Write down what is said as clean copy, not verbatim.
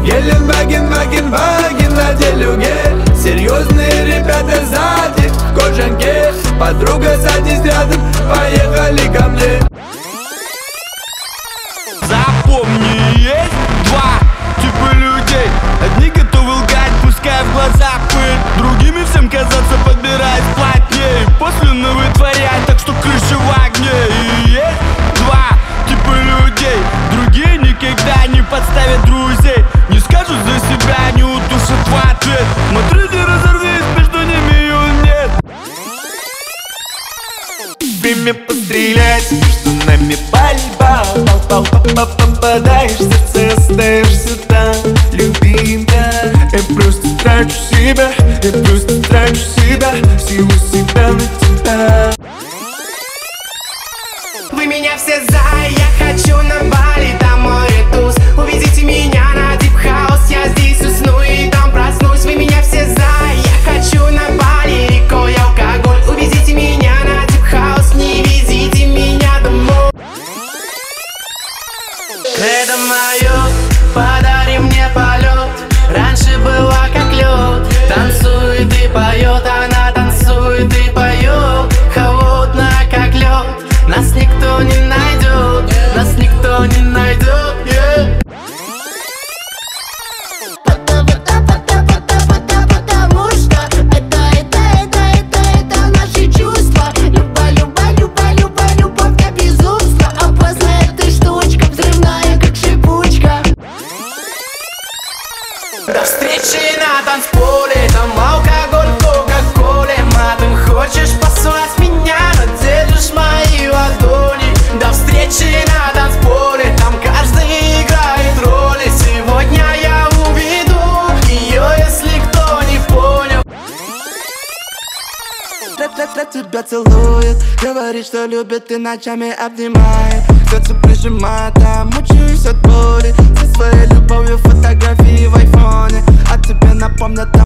Геленваген, ваген на делюге. Серьезные ребята сзади в кожанке. Подруга садись рядом, поехали ко мне. Запомни, есть два типа людей. Одни готовы лгать, пускай в глаза пыль, другими всем казаться, подбирать плотней, после вытворять, так что крыша в огне. И есть два типа людей. Другие никогда не подставят друзей, не скажут за себя, не удушат в ответ. Смотри, не разорвись, между ними он нет. Время пострелять, между нами пальба. Попадаешь в сердце, остаешься там, любимка. Я просто трачу себя, силу себя на тебя. Вы меня все за, я хочу на Бали, там море туз. Увезите меня на дип хаус, я здесь усну и там проснусь. Вы меня все за, я хочу на Бали, рекой алкоголь. Увезите меня на дип хаус, не везите меня домой. Это мое, подари мне полет. Раньше была как лед. Танцует и поет, она танцует и поет. Холодная как лед. Нас никто не найдет, нас никто не найдет, yeah. Потому что это наши чувства. Любовь до безумства. Опасная эта штучка, взрывная как шипучка. До встречи на танцполе, там алкоголь в кока-коле. Матом хочешь послать меня, но держишь мои ладони. До встречи на танцполе, там каждый играет роли. Сегодня я уведу ее, если кто не понял. Тебя целует, говорит, что любит и ночами обнимает. Сердце прижимает, а мучаюсь от боли. Со своей любовью фотографии в айфоне, а тебе напомнят